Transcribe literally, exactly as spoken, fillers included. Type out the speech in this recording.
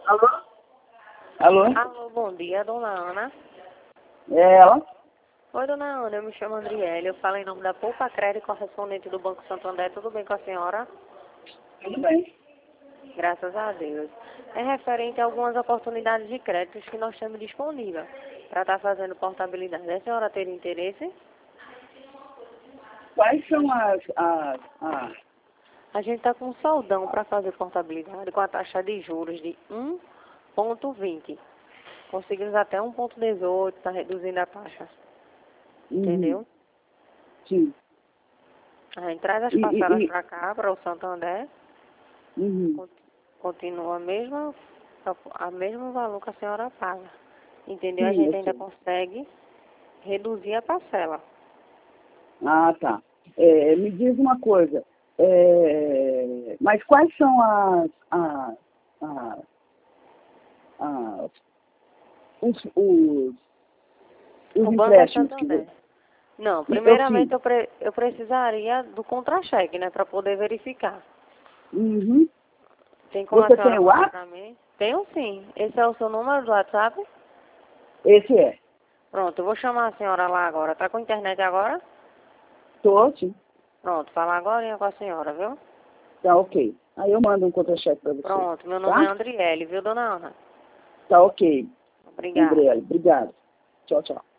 Alô? Alô? Alô, bom dia, dona Ana. É ela? Oi, dona Ana, eu me chamo Andriele, eu falo em nome da Poupa Crédito, correspondente do Banco Santander. Tudo bem com a senhora? Tudo bem. Graças a Deus. É referente a algumas oportunidades de créditos que nós temos disponível para estar fazendo portabilidade. A senhora teria interesse? Quais são as... as, as... A gente está com um soldão para fazer portabilidade com a taxa de juros de um vírgula vinte. Conseguimos até um vírgula dezoito, está reduzindo a taxa. Entendeu? Uhum. Sim. A gente traz as E, parcelas e, e... para cá, para o Santander. Uhum. Continua a mesma, a mesmo valor que a senhora paga. Entendeu? A Sim, gente eu ainda sei. consegue reduzir a parcela. Ah, tá. É, me diz uma coisa. É, mas quais são as... as, as, as os, os, os O banco é empréstimos que Santander. você... Não, Eu sim. primeiramente eu, pre, eu precisaria do contra-cheque, né, para poder verificar. Uhum. Tem como a Você tem senhora o mandar WhatsApp? para mim? Tenho sim. Esse é o seu número do WhatsApp? Esse é. Pronto, eu vou chamar a senhora lá agora. Tá com internet agora? Tô, sim. Pronto, falar agora com a senhora, viu? Tá ok. Aí eu mando um contra-cheque para você. Pronto, meu nome é Tá? Andriele, viu, dona Ana? Tá ok. Obrigada. André, obrigado. Tchau, tchau.